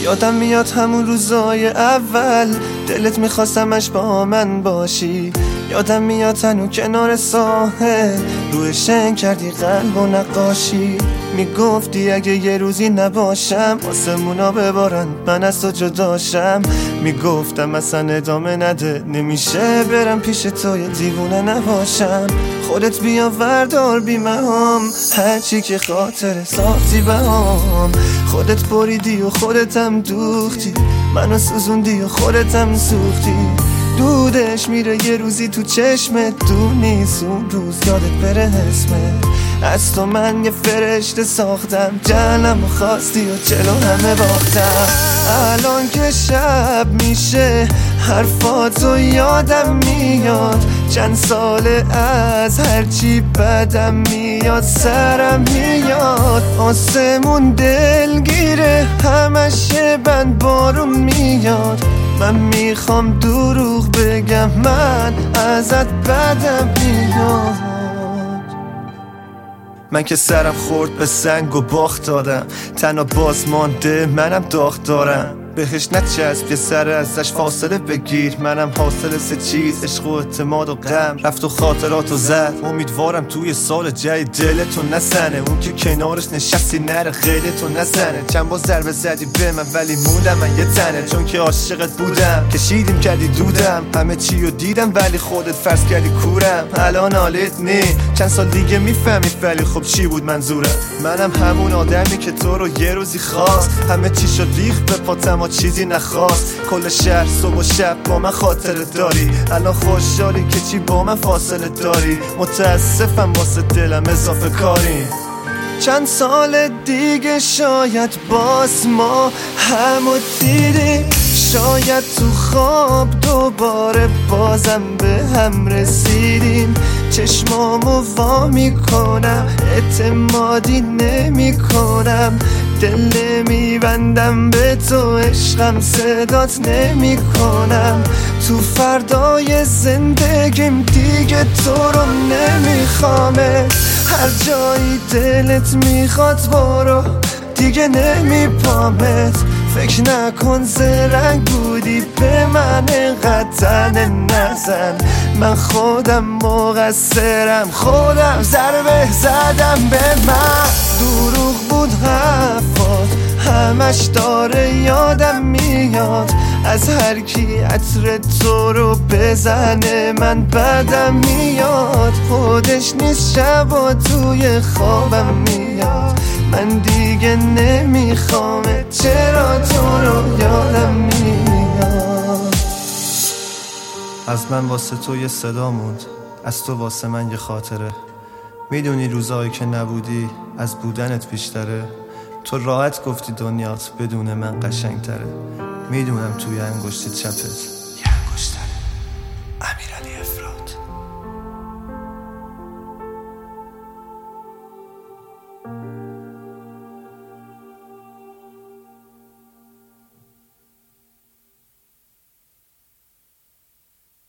یادم میاد همون روزای اول دلت میخواستمش با من باشی. یادم میاد تنو کنار ساحل روی شن کردی قلب و نقاشی. میگفتی اگه یه روزی نباشم آسمونا ببارن من از تو جداشم. میگفتم اصلا ادامه نده نمیشه برم پیش تو یه دیوونه نباشم. خودت بیا وردار بیمهام هرچی که خاطر ساختی بهام. خودت بریدی و خودتم دوختی منو سوزوندی و خودتم سوختی. دودش میره یه روزی تو چشمت دور نیست اون روز یادت بره اسمت. از تو من یه فرشته ساختم جنم و خواستی و چلو همه باختم. الان که شب میشه حرفاتو یادم میاد. چند ساله از هرچی بدم میاد سرم میاد. آسمون دلگیره همش بند بارون میاد. من میخوام دروغ بگم من ازت بدم میاد. من که سرم خورد به سنگ و باخت دادم تنها باز مانده منم داغ دارم. بهش نچسب یه سر ازش فاصله بگیر. منم حاصل سه چیز عشق و اعتماد و غم. رفت و خاطراتو زد امیدوارم توی سال جدید دلتو نزنه. اون که کنارش نشستی نره خیلتو نزنه. چند با ضربه زدی به من ولی موندم من یه تنه. چون که عاشقت بودم کشیدیم کردی دودم همه چیو دیدم ولی خودت فرض کردی کورم. الان حالت نی چند سال دیگه میفهمی ولی خب چی بود منظورم. منم همون آدمی که تو رو یه روزی خواست همه چی شد ریخت به پاتم چیزی نخواست. کل شهر صبح و شب با من خاطره داری. الان خوشحالی که چی با من فاصله داری. متاسفم واسه دلم اضافه کاری. چند سال دیگه شاید باز ما همو دیدیم. شاید تو خواب دوباره بازم به هم رسیدیم. چشمامو وا میکنم اعتمادی نمی کنم. دل میبندم به تو عشقم صدات نمی کنم. تو فردای زندگیم دیگه تو رو نمیخوامه. هر جایی دلت میخواد برو دیگه نمیپامت. فکر نکن زرنگ بودی به من اینقدر نزن. من خودم مقصرم خودم ضربه زدم به من. دروغ بود حرفات همش داره یادم میاد. از هر کی عطر تو رو بزنه من بدم میاد. خودش نیست شبا توی خوابم میاد. من دیگه نمیخوامه چرا تو رو یادم میاد. از من واسه تو یه صدا موند از تو واسه من یه خاطره. میدونی روزایی که نبودی از بودنت بیشتره. تو راحت گفتی دنیات بدون من قشنگ تره. میدونم توی انگشت چپت